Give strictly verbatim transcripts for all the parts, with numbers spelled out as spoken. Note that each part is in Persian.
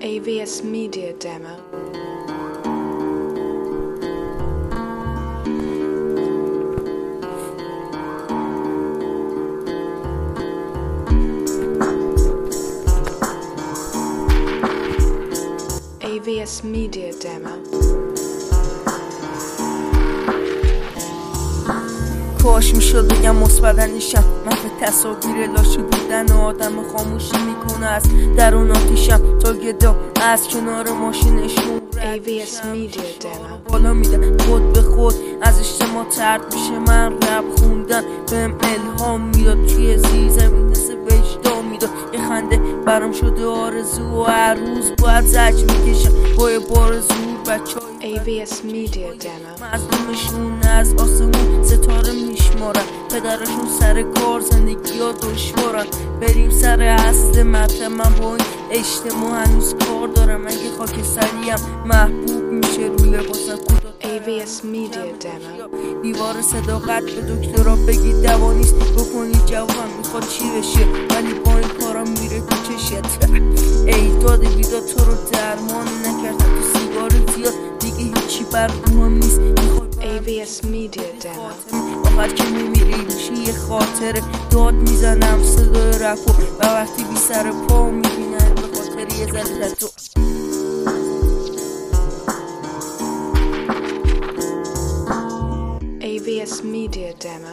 A V S Media Demo. A V S Media Demo. کاش میشد بگم مثبت اندیشم، من به تصاویر لاشی بودن و آدم خاموشی میکنه از درون آتیشم تا گدا از کنار ماشینشون A V S Media Demo. بالا میدم خود به خود از اجتماع ترد میشه. من رپ خوندن بهم الهام میداد، توی زیر زمین مثل وجدان میداد. یه خنده برام شده آرزو و هر روز باید زج میکشم با یه بار زور. بچه A V S Media Demo. مظلومشون از آسمون ستاره میشمارن، پدرشون سر کار زندگی ها دشوارن. بریم سر اصل مطلب، من با این اجتماع هنوز کار دارم. اگه خاک سریم محبوب میشه روی لباسم کوتاه. A V S Media Demo. دیوار صداقت به دکترا بگید دوا نیست، بکنید جواب میخواد چی بشه، ولی با این کارا میره تو چشت. ای داد بیداد تو رو درمان نکرد، تو سیگار زیاد دیگه هیچی بر مهم نیست. A V S Media Demo. آخر که میمیری میشی یه خاطره، داد میزنم صدای رفو و وقتی بی سر پا میبینن به خاطر یه ذره تو. A V S Media Demo.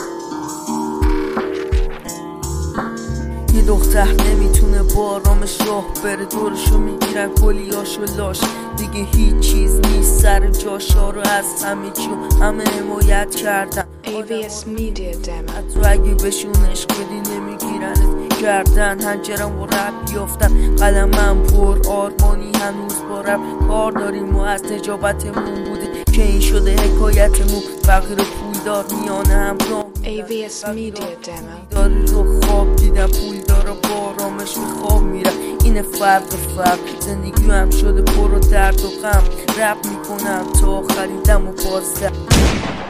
یه دختر نمیتونه با آرامش راه بره، دورشو میگیرن کلیاشو لاش، دیگه هیچ چیز نیست سر جاشا رو از همه چیو همه حمایت کردن. A V S Media Demo. حتی اگه بهشون عشق بدی نمیگیرنت گردن. هنجرم و رب بیافتن قلمم پر آرمانی، هنوز با رب کار داریم و از نجابتمون بوده که این شده حکایتمون. فقیر پولدار میانه هم راه A V S Media Demo. داری رو خواب دیدم، پول داره با آرامش به خواب میرم. اینه فرق فرق، زندگی هم شده پر و درد و غم. رپ میکنم تا آخرین دم و بازدم.